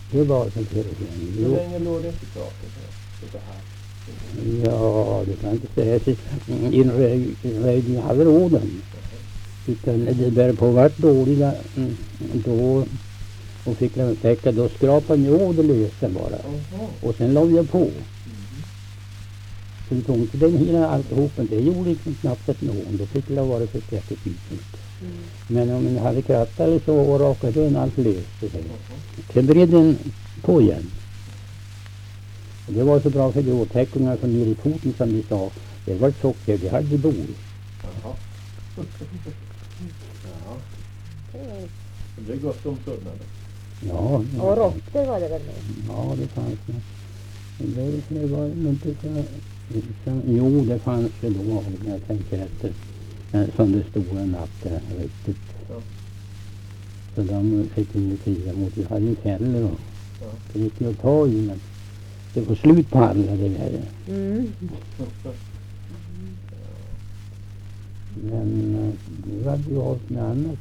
Det var som kerosien. Hur länge låg det i taket här? Det här. Ja, det kan jag inte säga. Inröjningen hade råden. Utan det började på vart dåliga då och fick lämna då skrapade ni av det löste bara. Och sen la jag på. Så vi tog inte den hela alltihopen. Det gjorde liksom knappt ett någon. Då fick det vara för 30 000. Men om ni hade krattat eller så och rakat den allt löste sig. Sen bred den på igen. Och det var så bra för gråtäckningar som nere i foten som vi sa. Det var socker, det hade bor. Jaha. Det är gott om sådana. Ja. Och råttor var det väl med? Ja, det fanns det. Det var inte så... Jo, det fanns det då. Jag tänker efter. Som det stod en natt där, riktigt. Ja. Så de fick vi ju kriga mot. Vi hade ju fällor då. Ja. Det gick ju att ta i, men det var slut på alla det där. Men nu hade vi hållit med annat.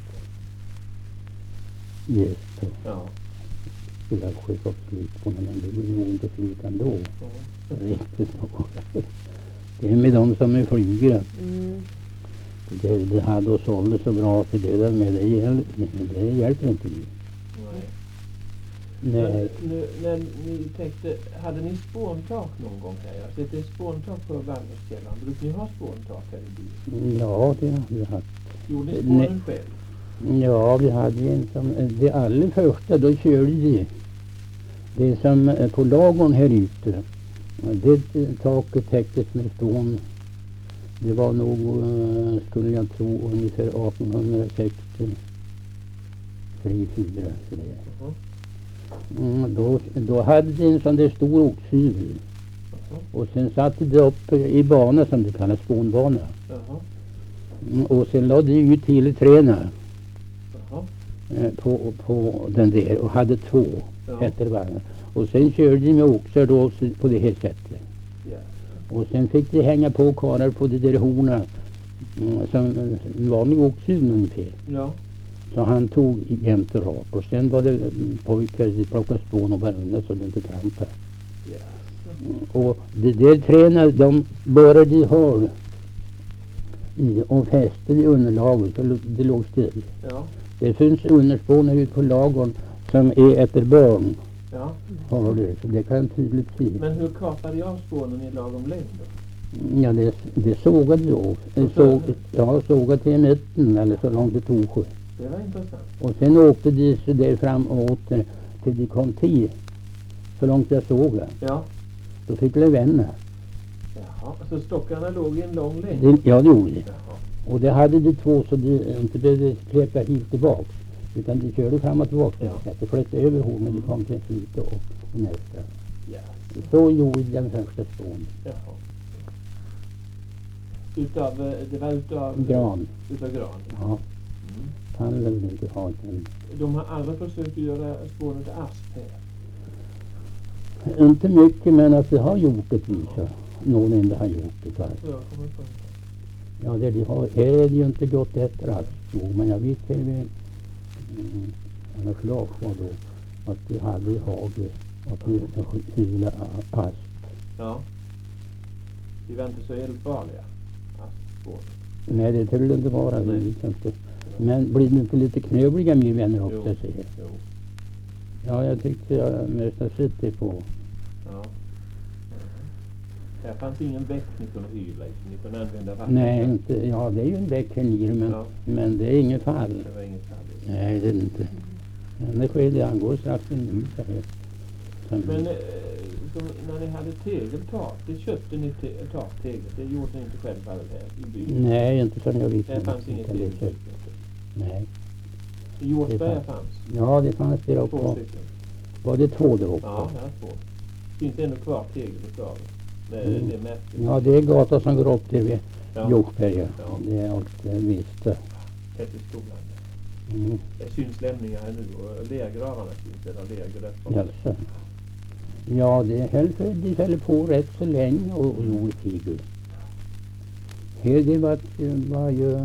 Just så. Ja. Skulle ha skickat slut på, men det blir nog inte slut ändå. Riktigt så. Det är med de som är flygare. Det hade oss hållit så bra för det med det hjälper inte vi. Nej. Nej. Nu, när ni tänkte, hade ni spåntak någon gång här? Jag ser det är spåntak på Värmlandskällan. Brukar ni ha spåntak här i byn? Ja, det har vi haft. Gjorde ni spånen själv? Ja, vi hade en som, det allra första, då körde vi det som på lagorn här ute. Det taket täcktes med spån. Det var nog, skulle jag tro, ungefär 1860. 3-4 sådär. Då hade det en sån där stor oxhyvel. Och sen satte det upp i bana som det kallas, spånbana. Och sen lade det ut hela träna på den där och hade 2 efter varandra. Och sen körde de med oxar då på det här sättet. Och sen fick de hänga på karar på det där horna som en vanlig oxhyvel ungefär. Ja. Så han tog jämt och rakt. Och sen var det pojkar som plockade spån och varandra så det inte trampade. Och det där träna, de började ha i och fäste i underlaget så det låg still. Ja. Det finns underspånar ut på lagorn som är efter barn. Ja. Har det, så det kan tydligt se. Men hur kapade jag spånen i lagom längd då? Ja, det sågade då. Sågade till mitten eller så långt det tog. Det var intressant. Och sen åkte de så där fram och åter till de kom till. Så långt jag såg. Ja. Då fick de vända. Jaha, så stockarna låg i en lång längd? Ja, det gjorde de. Jaha. Och det hade de 2 så de inte behövde släppa hit tillbaka. Utan de körde fram och tillbaka. Ja. De flyttade över hon när de kom till slut och nästa. Ja. Så gjorde den första spån. Jaha. Det var utav Gran. Utav gran? Ja. Kan väl inte ha den. De har aldrig försökt att göra spåren till asp här? Inte mycket, men att det har gjort det visa. Någon enda har gjort det. Så jag kommer på det. Ja, det de har, här är det ju inte gått efter alls. Jo, men jag vet att vi alla klart var då att de hade i hage att de hyla asp. Ja. De var inte så eldfarliga, aspspåren. Nej, det skulle det inte vara. Nej. Inte. Men blir det inte lite knöbliga min vänner också? Jo. Säger. Jo. Ja, jag tyckte jag mest har sett det på. Ja. Här fanns ingen bäck ni kunde hyla i, så ni kunde använda vatten. Nej, inte. Ja, det är ju en bäck här nere, men, Ja. men det är inget fall. Det var inget fall. Nej, det är det inte. Men det sker, det angår strax en minut här. Men när ni hade tegeltak, det köpte ni taktegel. Det gjorde ni inte själva här i byn? Nej, inte som jag vet. Det fanns inget tegeltak. Nej. I Hjortberga Det fanns? Ja, det fanns det 2 också. stycken. Var det 2 där uppe? Ja, här 2. Finns ändå kvar tegel utav det märket. Ja, det är gatan som går upp till vid Ja. Hjortberga. Ja. Det är allt visst. Efter skolan. Mm. Det syns lämningar här nu och lergravarna syns där läger där. Jaså. Ja, det höll på rätt så länge och gjorde tigel. Här det var ju...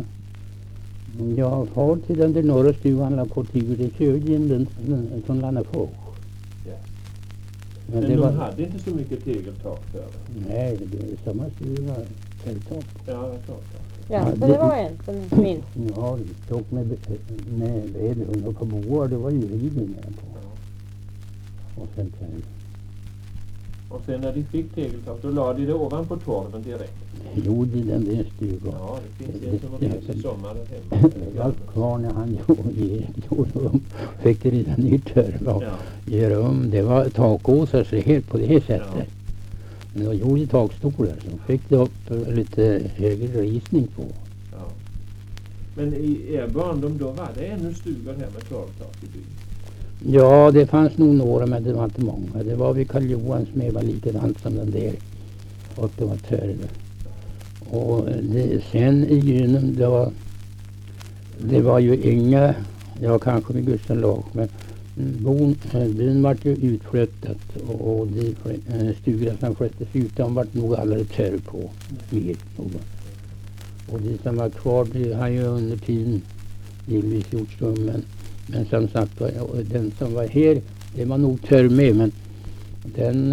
Jag har till den där norra stugan la på tigel. Det körde in den från Lannafors. Ja. Men Men det de var, hade inte så mycket tegeltak förr. nej, det blev samma stuga tälttak. Ja, jag tror det. Ja, Ja, så det- det var en som minns. Ja, det stod med bredvid och på boar, det var ju riden där på. Ja. Och sen tält. Och sen när de fick tegeltak, då la de det ovanpå torven direkt. Gjorde den där stugan. Ja, det finns en som var med i sommaren hemma. Det var kvar när han gjorde om. Fick det redan nytt törv och Ja. göra om. Det var takåsar så helt på det sättet. Ja. Men de gjorde takstolar så fick det upp lite högre risning på. Ja. Men i er barndom då var det ännu stugor här med torvtak i byn. Ja, det fanns nog några men det var inte många. Det var vid Karl Johan som var likadant som den där. Och det var törv. Och sen i Gynum det var ju inga, ja kanske med Gustav lag, men byn vart ju utflyttat och de stugorna som flyttades ut, de vart nog alla törv på mer. Och de som var kvar, det har ju under tiden delvis gjorts om, men som sagt den som var här, det var nog törv med, men den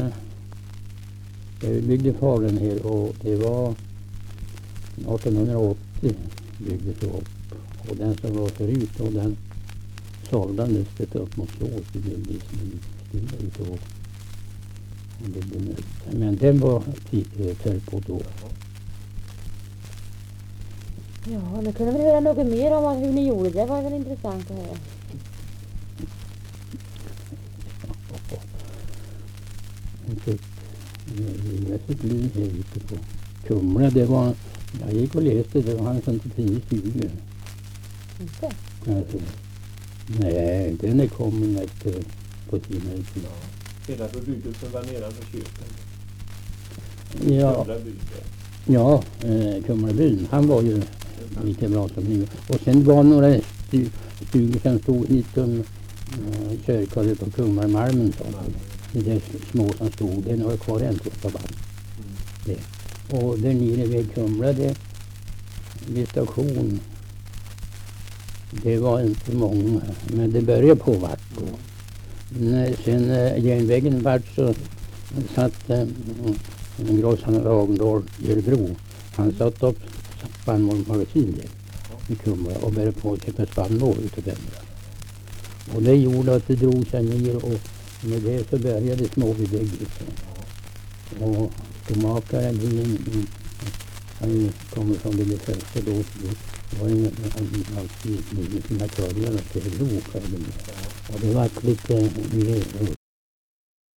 jag byggde faren här och det var 1880 byggdes det upp. Och den som var förut och den sålde han just upp mot Slås. Det blev liksom en stuga utav. Men den var törv på då. Ja, nu kunde vi höra något mer om hur ni gjorde. Det var väl intressant att höra. Han fick liva sitt liv här ute på Kumla. Det var, jag gick och läste, det var han som till 10 stugor. Inte? Alltså, nej, den är kommen efter på sina tid. Hela bebyggelsen var nedanför kyrkan. Ja, Gamla byn där. ja Kumlabyn, han var ju lika bra som nu. Och sen var några stugor som stod hitom kyrkan på Kumlarmalmen. Det där små som stod, det är några kvar än på band. Det. Och där nere vid Kumla, det vid station, det var inte många, men det började på vart då. Sen järnvägen vart så satt en Grossan Ragndal i Örebro. Han satt upp spannmålsmagasin där i Kumla och började på att köpa spannmål utav den. Och det gjorde att det drog sig ner och med det så började småbebyggelse. Och skomakaren han kommer från det första då. Det var ju alltid med sina körningar till Örebro. Och det var lite mer